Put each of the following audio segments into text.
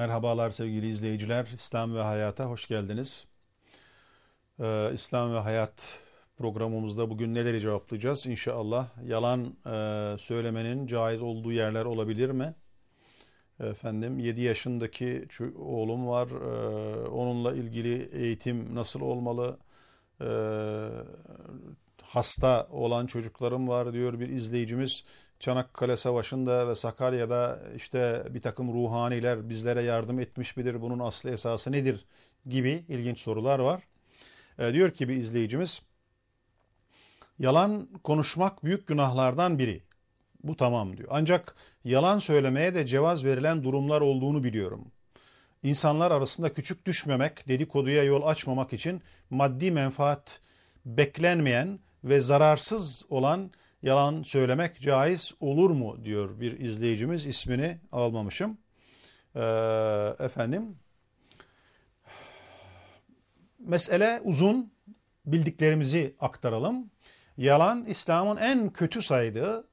Merhabalar sevgili izleyiciler. İslam ve Hayat'a hoş geldiniz. İslam ve Hayat programımızda bugün neleri cevaplayacağız? İnşallah yalan söylemenin caiz olduğu yerler olabilir mi? 7 yaşındaki oğlum var. Onunla ilgili eğitim nasıl olmalı? Hasta olan çocuklarım var diyor bir izleyicimiz. Çanakkale Savaşı'nda ve Sakarya'da işte bir takım ruhaniler bizlere yardım etmiş midir? Bunun aslı esası nedir? Gibi ilginç sorular var. Diyor ki bir izleyicimiz, yalan konuşmak büyük günahlardan biri. Bu tamam diyor. Ancak yalan söylemeye de cevaz verilen durumlar olduğunu biliyorum. İnsanlar arasında küçük düşmemek, dedikoduya yol açmamak için maddi menfaat beklenmeyen ve zararsız olan yalan söylemek caiz olur mu diyor bir izleyicimiz. İsmini almamışım. Mesele uzun, bildiklerimizi aktaralım. Yalan İslam'ın en kötü saydığı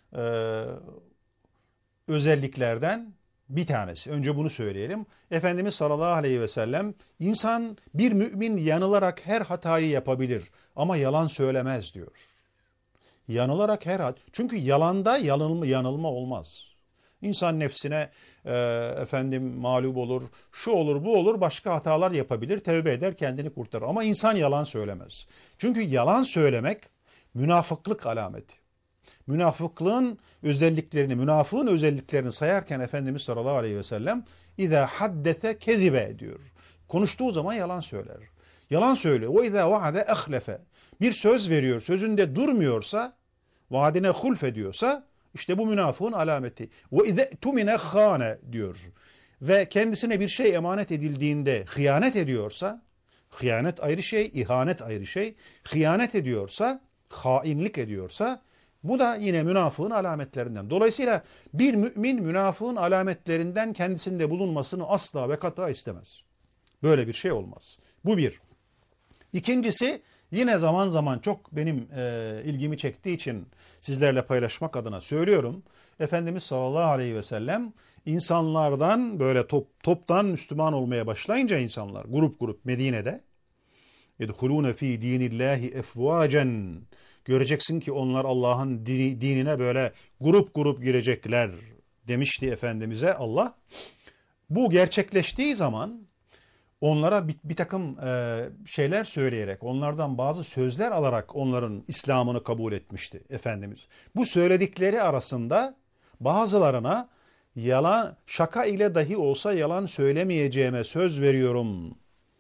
özelliklerden bir tanesi. Önce bunu söyleyelim. Efendimiz sallallahu aleyhi ve sellem, insan bir mümin yanılarak her hatayı yapabilir ama yalan söylemez diyor. Yanılarak çünkü yalanda yanılma olmaz. İnsan nefsine mağlup olur, şu olur, bu olur, başka hatalar yapabilir, tevbe eder, kendini kurtarır. Ama insan yalan söylemez. Çünkü yalan söylemek münafıklık alameti. Münafıklığın özelliklerini sayarken Efendimiz sallallahu aleyhi ve sellem İzâ haddese kezibe diyor. Konuştuğu zaman yalan söyler. Yalan söylüyor. Ve izâ vaade ehlefe. Bir söz veriyor, sözünde durmuyorsa, vaadine hulf ediyorsa, işte bu münafığın alameti. Ve izâ tumine khâne diyor. Ve kendisine bir şey emanet edildiğinde hıyanet ediyorsa, hıyanet ayrı şey, ihanet ayrı şey. Hıyanet ediyorsa, hainlik ediyorsa, bu da yine münafığın alametlerinden. Dolayısıyla bir mümin münafığın alametlerinden kendisinde bulunmasını asla ve kata istemez. Böyle bir şey olmaz. Bu bir. İkincisi, yine zaman zaman çok benim ilgimi çektiği için sizlerle paylaşmak adına söylüyorum. Efendimiz sallallahu aleyhi ve sellem insanlardan böyle toptan Müslüman olmaya başlayınca insanlar grup Medine'de يَدْخُلُونَ ف۪ي د۪ينِ اللّٰهِ اَفْوَاجًا göreceksin ki onlar Allah'ın dinine böyle grup girecekler demişti Efendimiz'e Allah. Bu gerçekleştiği zaman onlara bir takım şeyler söyleyerek, onlardan bazı sözler alarak onların İslam'ını kabul etmişti Efendimiz. Bu söyledikleri arasında bazılarına şaka ile dahi olsa yalan söylemeyeceğime söz veriyorum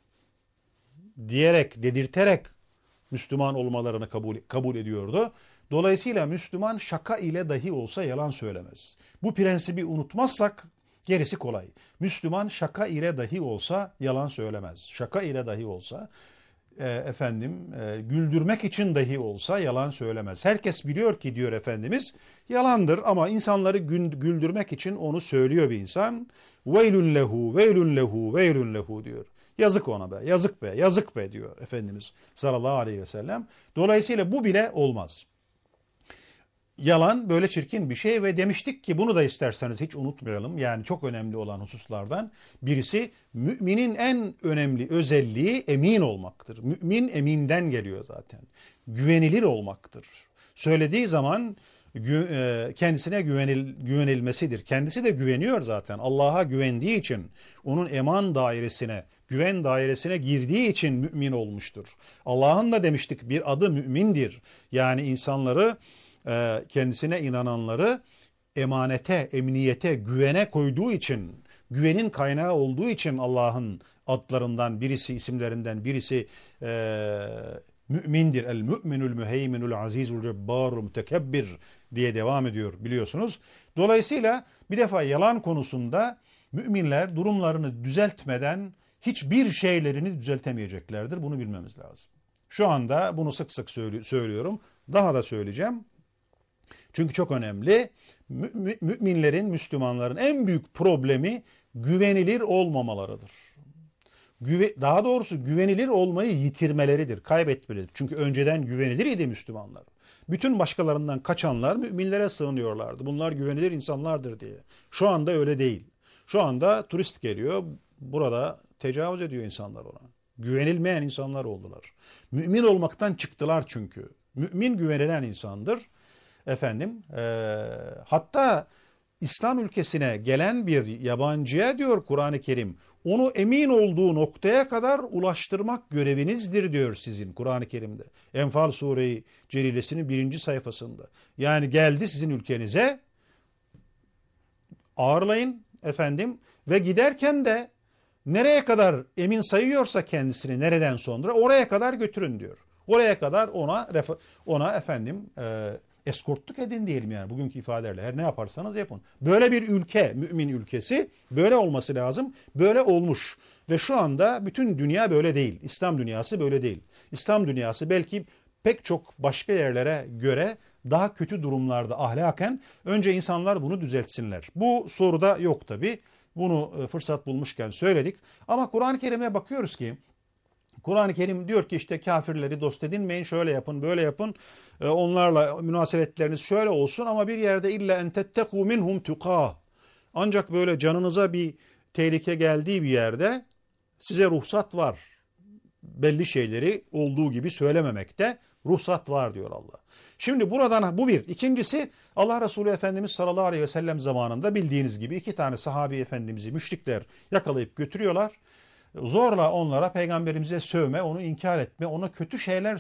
dedirterek Müslüman olmalarını kabul ediyordu. Dolayısıyla Müslüman şaka ile dahi olsa yalan söylemez. Bu prensibi unutmazsak gerisi kolay. Müslüman şaka ile dahi olsa yalan söylemez. Şaka ile dahi olsa güldürmek için dahi olsa yalan söylemez. Herkes biliyor ki diyor Efendimiz yalandır ama insanları güldürmek için onu söylüyor bir insan. Veylun lehu, veylun lehu, veylun lehu diyor. Yazık ona be, yazık be, yazık be diyor Efendimiz sallallahu aleyhi ve sellem. Dolayısıyla bu bile olmaz. Yalan böyle çirkin bir şey ve demiştik ki bunu da isterseniz hiç unutmayalım. Yani çok önemli olan hususlardan birisi müminin en önemli özelliği emin olmaktır. Mümin eminden geliyor zaten. Güvenilir olmaktır. Söylediği zaman kendisine güvenilmesidir. Kendisi de güveniyor zaten. Allah'a güvendiği için onun güven dairesine girdiği için mümin olmuştur. Allah'ın da demiştik bir adı mümindir. Yani insanları kendisine inananları emanete, emniyete, güvene koyduğu için, güvenin kaynağı olduğu için Allah'ın adlarından birisi, isimlerinden birisi mümindir. El müminul müheyminul azizul cebbarul mütekebbir diye devam ediyor biliyorsunuz. Dolayısıyla bir defa yalan konusunda müminler durumlarını düzeltmeden hiçbir şeylerini düzeltemeyeceklerdir. Bunu bilmemiz lazım. Şu anda bunu sık sık söylüyorum. Daha da söyleyeceğim. Çünkü çok önemli. Müminlerin, Müslümanların en büyük problemi güvenilir olmamalarıdır. Daha doğrusu güvenilir olmayı yitirmeleridir, kaybetmeleridir. Çünkü önceden güvenilir idi Müslümanlar. Bütün başkalarından kaçanlar müminlere sığınıyorlardı. Bunlar güvenilir insanlardır diye. Şu anda öyle değil. Şu anda turist geliyor. Burada tecavüz ediyor insanlar ona. Güvenilmeyen insanlar oldular. Mümin olmaktan çıktılar çünkü. Mümin güvenilen insandır. Efendim, hatta İslam ülkesine gelen bir yabancıya diyor Kur'an-ı Kerim, onu emin olduğu noktaya kadar ulaştırmak görevinizdir diyor sizin Kur'an-ı Kerim'de. Enfal Sure-i Celilesi'nin 1. sayfasında. Yani geldi sizin ülkenize, ağırlayın efendim ve giderken de nereye kadar emin sayıyorsa kendisini nereden sonra oraya kadar götürün diyor. Oraya kadar ona efendim eskortluk edin diyelim yani bugünkü ifadelerle. Her ne yaparsanız yapın. Böyle bir ülke, mümin ülkesi böyle olması lazım. Böyle olmuş. Ve şu anda bütün dünya böyle değil. İslam dünyası böyle değil. İslam dünyası belki pek çok başka yerlere göre daha kötü durumlarda ahlaken önce insanlar bunu düzeltsinler. Bu soruda yok tabii. Bunu fırsat bulmuşken söyledik. Ama Kur'an-ı Kerim'e bakıyoruz ki Kur'an-ı Kerim diyor ki işte kafirleri dost edinmeyin, şöyle yapın, böyle yapın. Onlarla münasebetleriniz şöyle olsun ama bir yerde illa en tettekû minhum tuqâ. Ancak böyle canınıza bir tehlike geldiği bir yerde size ruhsat var. Belli şeyleri olduğu gibi söylememekte ruhsat var diyor Allah. Şimdi buradan bu bir. İkincisi Allah Resulü Efendimiz sallallahu aleyhi ve sellem zamanında bildiğiniz gibi 2 tane sahabi efendimizi müşrikler yakalayıp götürüyorlar. Zorla onlara peygamberimize sövme, onu inkar etme, ona kötü şeyler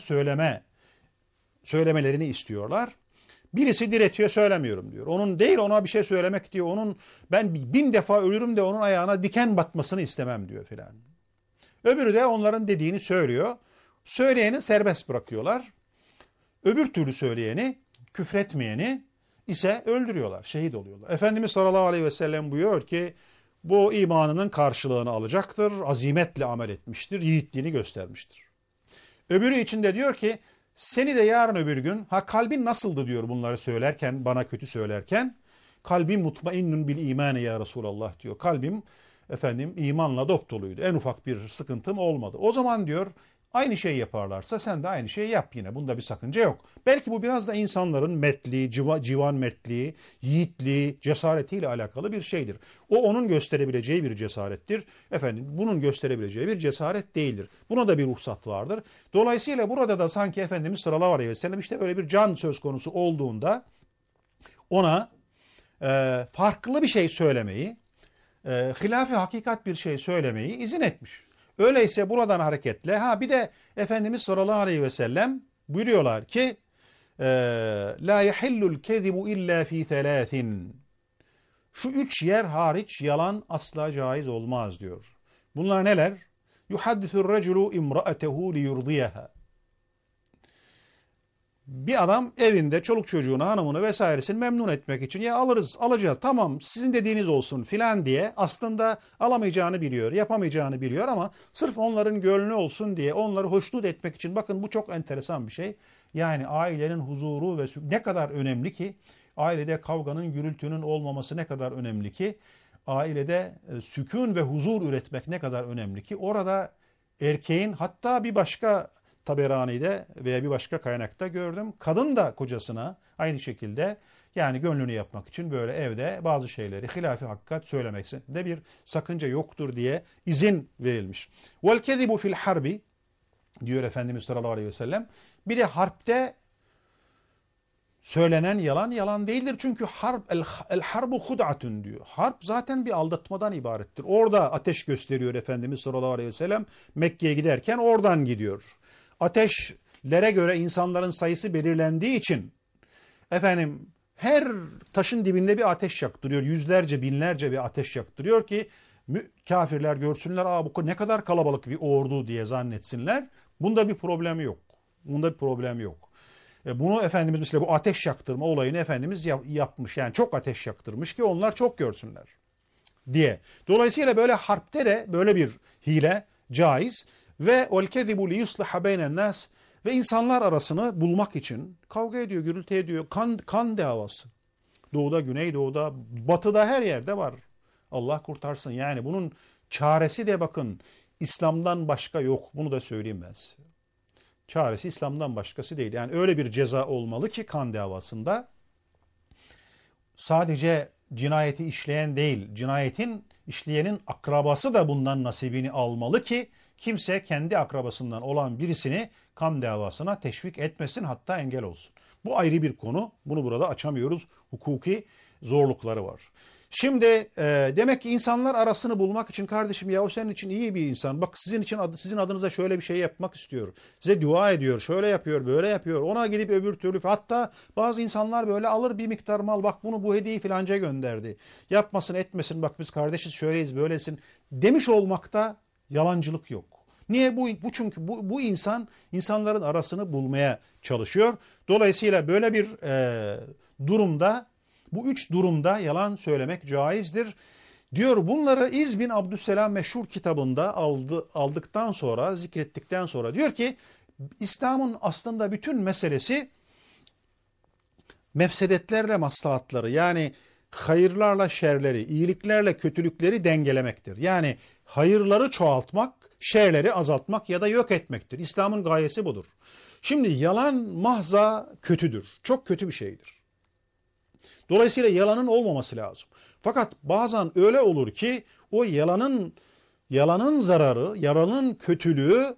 söylemelerini istiyorlar. Birisi diretiyor söylemiyorum diyor. Onun değil ona bir şey söylemek diyor. Onun ben 1000 defa ölürüm de onun ayağına diken batmasını istemem diyor filan. Öbürü de onların dediğini söylüyor. Söyleyeni serbest bırakıyorlar. Öbür türlü söyleyeni, küfretmeyeni ise öldürüyorlar, şehit oluyorlar. Efendimiz sallallahu aleyhi ve sellem buyuruyor ki bu imanının karşılığını alacaktır, azimetle amel etmiştir, yiğitliğini göstermiştir. Öbürü için de diyor ki seni de yarın öbür gün kalbin nasıldı diyor bunları söylerken, bana kötü söylerken. Kalbim mutmainnun bil imani ya Resulallah diyor. Kalbim efendim imanla dopdoluydu. En ufak bir sıkıntım olmadı. O zaman diyor aynı şeyi yaparlarsa sen de aynı şeyi yap yine. Bunda bir sakınca yok. Belki bu biraz da insanların mertliği, civan mertliği, yiğitliği, cesaretiyle alakalı bir şeydir. O onun gösterebileceği bir cesarettir. Efendim bunun gösterebileceği bir cesaret değildir. Buna da bir ruhsat vardır. Dolayısıyla burada da sanki Efendimiz sallallahu aleyhi ve sellem işte böyle bir can söz konusu olduğunda ona farklı bir şey söylemeyi, hilafi hakikat bir şey söylemeyi izin etmiş. Öyleyse buradan hareketle bir de Efendimiz sallallahu aleyhi ve sellem buyuruyorlar ki la yahillul kezibu illa fi thalathin. Şu 3 yer hariç yalan asla caiz olmaz diyor. Bunlar neler? Yuhaddithur raculu imra'atehu liyurdiyaha. Bir adam evinde çoluk çocuğunu, hanımını vesairesini memnun etmek için ya alacağız tamam sizin dediğiniz olsun filan diye aslında alamayacağını biliyor, yapamayacağını biliyor ama sırf onların gönlü olsun diye onları hoşnut etmek için bakın bu çok enteresan bir şey. Yani ailenin huzuru ve ne kadar önemli ki ailede kavganın, gürültünün olmaması ne kadar önemli ki ailede sükun ve huzur üretmek ne kadar önemli ki orada erkeğin hatta bir başka Taberani'de veya bir başka kaynakta gördüm. Kadın da kocasına aynı şekilde yani gönlünü yapmak için böyle evde bazı şeyleri hilafi hakikat söylemekte bir sakınca yoktur diye izin verilmiş. Vel kezibu fil harbi diyor Efendimiz sallallahu aleyhi ve sellem. Bir de harpte söylenen yalan değildir. Çünkü el harbu hud'atun diyor. Harp zaten bir aldatmadan ibarettir. Orada ateş gösteriyor Efendimiz sallallahu aleyhi ve sellem. Mekke'ye giderken oradan gidiyor. Ateşlere göre insanların sayısı belirlendiği için efendim her taşın dibinde bir ateş yaktırıyor. Yüzlerce, binlerce bir ateş yaktırıyor ki kafirler görsünler bu ne kadar kalabalık bir ordu diye zannetsinler. Bunda bir problem yok. Bunda bir problem yok. Bunu Efendimiz mesela bu ateş yaktırma olayını Efendimiz yapmış. Yani çok ateş yaktırmış ki onlar çok görsünler diye. Dolayısıyla böyle harpte de böyle bir hile caiz. Ve vel kezibu li yusliha beynen nas ve insanlar arasını bulmak için kavga ediyor, gürültü ediyor. Kan davası. Doğuda, güneydoğuda, batıda her yerde var. Allah kurtarsın. Yani bunun çaresi de bakın İslam'dan başka yok. Bunu da söyleyeyim ben size. Çaresi İslam'dan başkası değil. Yani öyle bir ceza olmalı ki kan davasında sadece cinayeti işleyen değil, cinayetin işleyenin akrabası da bundan nasibini almalı ki kimse kendi akrabasından olan birisini kan davasına teşvik etmesin, hatta engel olsun. Bu ayrı bir konu. Bunu burada açamıyoruz. Hukuki zorlukları var. Şimdi demek ki insanlar arasını bulmak için, kardeşim ya o senin için iyi bir insan. Bak sizin adınıza şöyle bir şey yapmak istiyor. Size dua ediyor. Şöyle yapıyor, böyle yapıyor. Ona gidip öbür türlü. Hatta bazı insanlar böyle alır bir miktar mal. Bak bu hediyeyi filanca gönderdi. Yapmasın etmesin. Bak biz kardeşiz, şöyleyiz, böylesin demiş olmakta yalancılık yok. Niye? Çünkü bu insanların arasını bulmaya çalışıyor. Dolayısıyla böyle bir durumda, bu üç durumda yalan söylemek caizdir. Diyor bunları İz bin Abdüsselam meşhur kitabında aldıktan sonra, zikrettikten sonra diyor ki İslam'ın aslında bütün meselesi mefsedetlerle maslahatları, yani hayırlarla şerleri, iyiliklerle kötülükleri dengelemektir. Yani hayırları çoğaltmak, şerleri azaltmak ya da yok etmektir. İslam'ın gayesi budur. Şimdi yalan mahza kötüdür. Çok kötü bir şeydir. Dolayısıyla yalanın olmaması lazım. Fakat bazen öyle olur ki o yalanın zararı, yalanın kötülüğü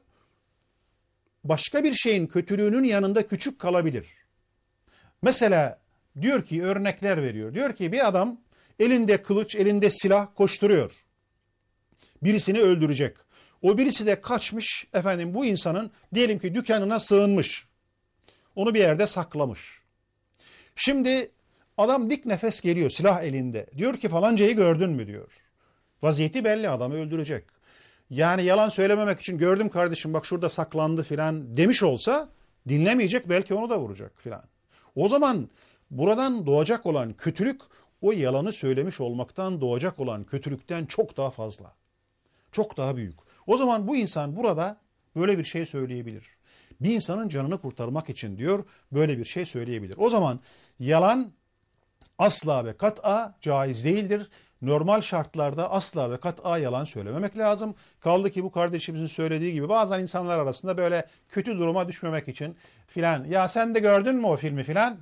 başka bir şeyin kötülüğünün yanında küçük kalabilir. Mesela diyor ki, örnekler veriyor. Diyor ki bir adam elinde kılıç, elinde silah koşturuyor. Birisini öldürecek. O birisi de kaçmış, bu insanın diyelim ki dükkanına sığınmış. Onu bir yerde saklamış. Şimdi adam dik nefes geliyor, silah elinde. Diyor ki falancayı gördün mü diyor. Vaziyeti belli, adamı öldürecek. Yani yalan söylememek için gördüm kardeşim bak şurada saklandı filan demiş olsa dinlemeyecek, belki onu da vuracak filan. O zaman buradan doğacak olan kötülük o yalanı söylemiş olmaktan doğacak olan kötülükten çok daha fazla. Çok daha büyük. O zaman bu insan burada böyle bir şey söyleyebilir. Bir insanın canını kurtarmak için diyor böyle bir şey söyleyebilir. O zaman yalan asla ve kat'a caiz değildir. Normal şartlarda asla ve kat'a yalan söylememek lazım. Kaldı ki bu kardeşimizin söylediği gibi bazen insanlar arasında böyle kötü duruma düşmemek için filan, ya sen de gördün mü o filmi filan,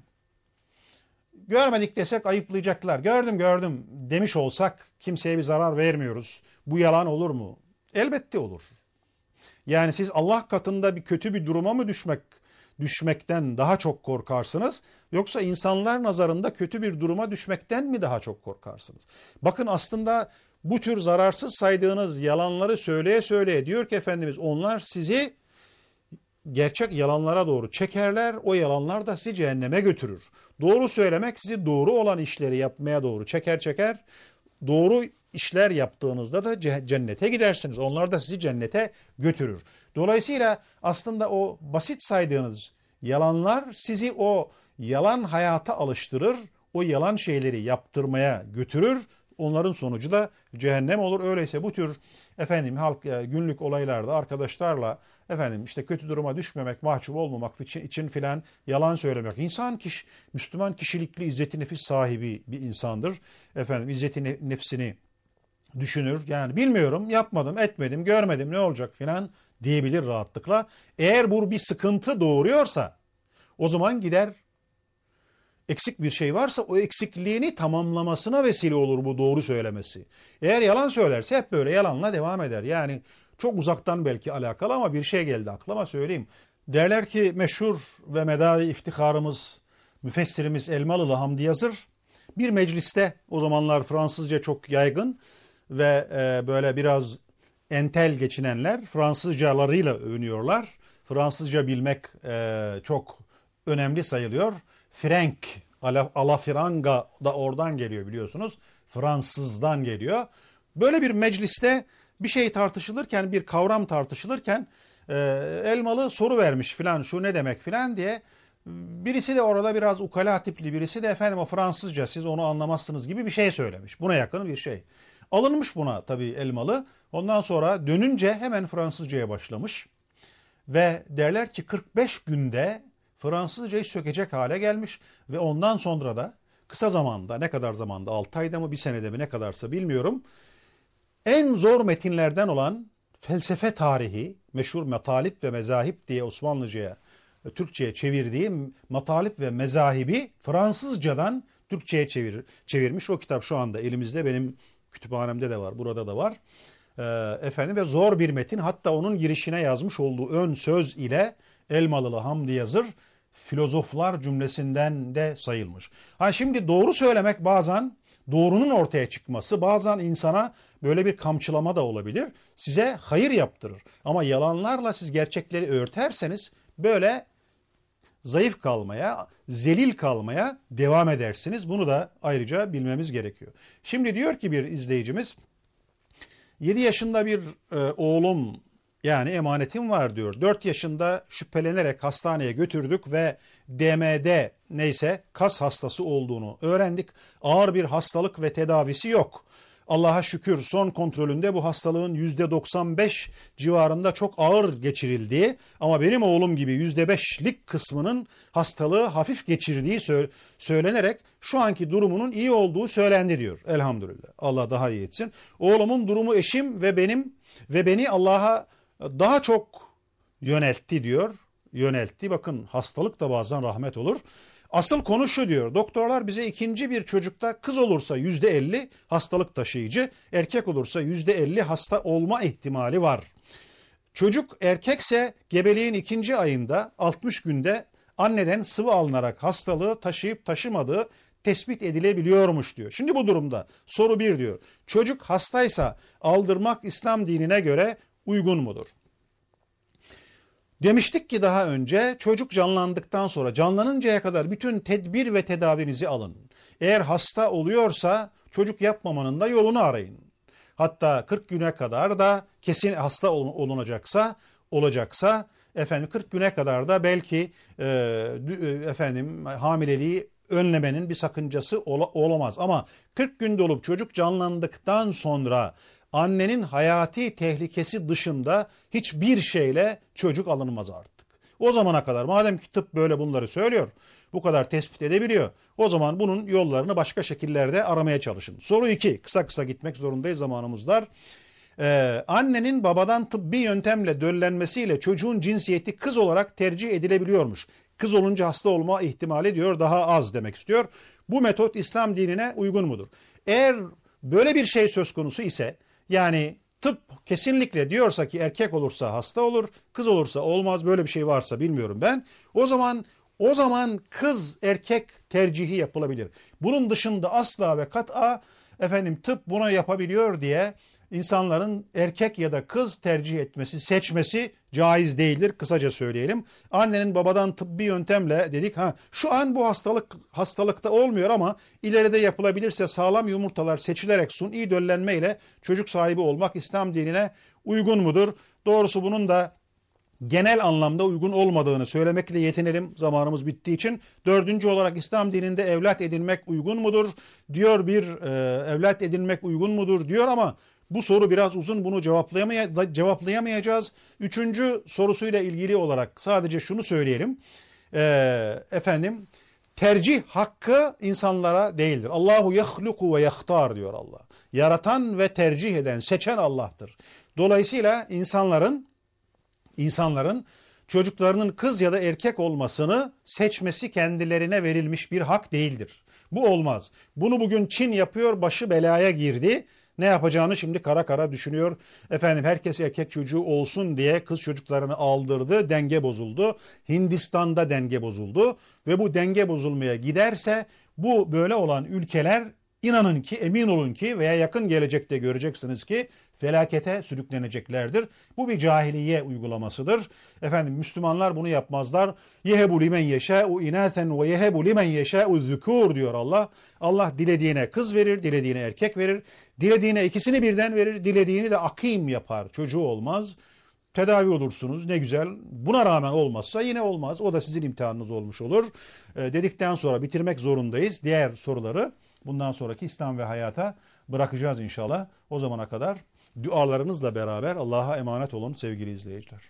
görmedik desek ayıplayacaklar. Gördüm demiş olsak kimseye bir zarar vermiyoruz. Bu yalan olur mu? Elbette olur. Yani siz Allah katında kötü bir duruma mı düşmekten daha çok korkarsınız, yoksa insanlar nazarında kötü bir duruma düşmekten mi daha çok korkarsınız? Bakın aslında bu tür zararsız saydığınız yalanları söyleye söyleye diyor ki Efendimiz, onlar sizi gerçek yalanlara doğru çekerler, o yalanlar da sizi cehenneme götürür. Doğru söylemek sizi doğru olan işleri yapmaya doğru çeker. Doğru işler yaptığınızda da cennete gidersiniz. Onlar da sizi cennete götürür. Dolayısıyla aslında o basit saydığınız yalanlar sizi o yalan hayata alıştırır. O yalan şeyleri yaptırmaya götürür. Onların sonucu da cehennem olur. Öyleyse bu tür halk günlük olaylarda arkadaşlarla işte kötü duruma düşmemek, mahcup olmamak için filan yalan söylemek. Müslüman kişilikli, izzeti nefis sahibi bir insandır. İzzeti nefsini düşünür. Yani bilmiyorum, yapmadım, etmedim, görmedim, ne olacak filan diyebilir rahatlıkla. Eğer bu bir sıkıntı doğuruyorsa o zaman gider, eksik bir şey varsa o eksikliğini tamamlamasına vesile olur bu doğru söylemesi. Eğer yalan söylerse hep böyle yalanla devam eder. Yani çok uzaktan belki alakalı ama bir şey geldi aklıma, söyleyeyim. Derler ki meşhur ve medari iftiharımız, müfessirimiz Elmalılı Hamdi Yazır bir mecliste, o zamanlar Fransızca çok yaygın ve böyle biraz entel geçinenler Fransızcalarıyla övünüyorlar. Fransızca bilmek çok önemli sayılıyor. Frank, alafranga da oradan geliyor biliyorsunuz. Fransızdan geliyor. Böyle bir mecliste bir şey tartışılırken, bir kavram tartışılırken Elmalı soru vermiş filan, şu ne demek filan diye. Birisi de orada biraz ukala tipli birisi de o Fransızca, siz onu anlamazsınız gibi bir şey söylemiş. Buna yakın bir şey. Alınmış buna tabii Elmalı. Ondan sonra dönünce hemen Fransızcaya başlamış. Ve derler ki 45 günde Fransızcayı sökecek hale gelmiş ve ondan sonra da kısa zamanda, ne kadar zamanda, 6 ayda mı bir senede mi ne kadarsa bilmiyorum, en zor metinlerden olan felsefe tarihi, meşhur Matalip ve Mezahip diye Osmanlıca'ya, Türkçe'ye çevirdiği Matalip ve Mezahibi Fransızcadan Türkçe'ye çevirmiş. O kitap şu anda elimizde, benim Kütüphanemde de var, burada da var. Efendim ve zor bir metin. Hatta onun girişine yazmış olduğu ön söz ile Elmalılı Hamdi Yazır filozoflar cümlesinden de sayılmış. Ha şimdi doğru söylemek bazen doğrunun ortaya çıkması, bazen insana böyle bir kamçılama da olabilir. Size hayır yaptırır. Ama yalanlarla siz gerçekleri örterseniz böyle zayıf kalmaya, zelil kalmaya devam edersiniz. Bunu da ayrıca bilmemiz gerekiyor. Şimdi diyor ki bir izleyicimiz, 7 yaşında bir oğlum yani emanetim var diyor. 4 yaşında şüphelenerek hastaneye götürdük ve DMD neyse kas hastası olduğunu öğrendik. Ağır bir hastalık ve tedavisi yok. Allah'a şükür son kontrolünde bu hastalığın %95 civarında çok ağır geçirildiği ama benim oğlum gibi %5'lik kısmının hastalığı hafif geçirdiği söylenerek şu anki durumunun iyi olduğu söylendi diyor. Elhamdülillah. Allah daha iyi etsin. Oğlumun durumu eşim ve beni Allah'a daha çok yöneltti diyor. Yöneltti. Bakın hastalık da bazen rahmet olur. Asıl konu şu diyor. Doktorlar bize ikinci bir çocukta kız olursa %50 hastalık taşıyıcı, erkek olursa %50 hasta olma ihtimali var. Çocuk erkekse gebeliğin 2. ayında 60 günde anneden sıvı alınarak hastalığı taşıyıp taşımadığı tespit edilebiliyormuş diyor. Şimdi bu durumda soru 1 diyor. Çocuk hastaysa aldırmak İslam dinine göre uygun mudur? Demiştik ki daha önce çocuk canlandıktan sonra canlanıncaya kadar bütün tedbir ve tedavinizi alın. Eğer hasta oluyorsa çocuk yapmamanın da yolunu arayın. Hatta 40 güne kadar da kesin hasta olacaksa efendim 40 güne kadar da belki hamileliği önlemenin bir sakıncası olamaz. Ama 40 gün dolup çocuk canlandıktan sonra annenin hayati tehlikesi dışında hiçbir şeyle çocuk alınmaz artık. O zamana kadar madem ki tıp böyle bunları söylüyor, bu kadar tespit edebiliyor, o zaman bunun yollarını başka şekillerde aramaya çalışın. Soru 2, kısa kısa gitmek zorundayız, zamanımız dar. Annenin babadan tıbbi yöntemle döllenmesiyle çocuğun cinsiyeti kız olarak tercih edilebiliyormuş. Kız olunca hasta olma ihtimali diyor daha az demek istiyor. Bu metot İslam dinine uygun mudur? Eğer böyle bir şey söz konusu ise, yani tıp kesinlikle diyorsa ki erkek olursa hasta olur, kız olursa olmaz, böyle bir şey varsa bilmiyorum ben. O zaman kız erkek tercihi yapılabilir. Bunun dışında asla ve kat'a tıp buna yapabiliyor diye insanların erkek ya da kız tercih etmesi, seçmesi caiz değildir. Kısaca söyleyelim. Annenin babadan tıbbi yöntemle dedik, şu an bu hastalıkta olmuyor ama ileride yapılabilirse sağlam yumurtalar seçilerek suni döllenmeyle çocuk sahibi olmak İslam dinine uygun mudur? Doğrusu bunun da genel anlamda uygun olmadığını söylemekle yetinelim zamanımız bittiği için. 4. olarak İslam dininde evlat edinmek uygun mudur? Diyor evlat edinmek uygun mudur diyor ama bu soru biraz uzun, bunu cevaplayamayacağız. 3. sorusuyla ilgili olarak sadece şunu söyleyelim. Tercih hakkı insanlara değildir. Allahu yahluku ve yahtar diyor Allah. Yaratan ve tercih eden, seçen Allah'tır. Dolayısıyla insanların çocuklarının kız ya da erkek olmasını seçmesi kendilerine verilmiş bir hak değildir. Bu olmaz. Bunu bugün Çin yapıyor, başı belaya girdi. Ne yapacağını şimdi kara kara düşünüyor. Herkes erkek çocuğu olsun diye kız çocuklarını aldırdı. Denge bozuldu. Hindistan'da denge bozuldu. Ve bu denge bozulmaya giderse bu böyle olan ülkeler inanın ki, emin olun ki veya yakın gelecekte göreceksiniz ki felakete sürükleneceklerdir. Bu bir cahiliye uygulamasıdır. Müslümanlar bunu yapmazlar. Yehebu limen yeşâ'u inâten ve yehebu limen yeşâ'u zükûr diyor Allah. Allah dilediğine kız verir, dilediğine erkek verir. Dilediğine ikisini birden verir, dilediğini de akîm yapar. Çocuğu olmaz. Tedavi olursunuz, ne güzel. Buna rağmen olmazsa yine olmaz. O da sizin imtihanınız olmuş olur. Dedikten sonra bitirmek zorundayız. Diğer soruları bundan sonraki İslam ve hayata bırakacağız inşallah. O zamana kadar dualarınızla beraber Allah'a emanet olun sevgili izleyiciler.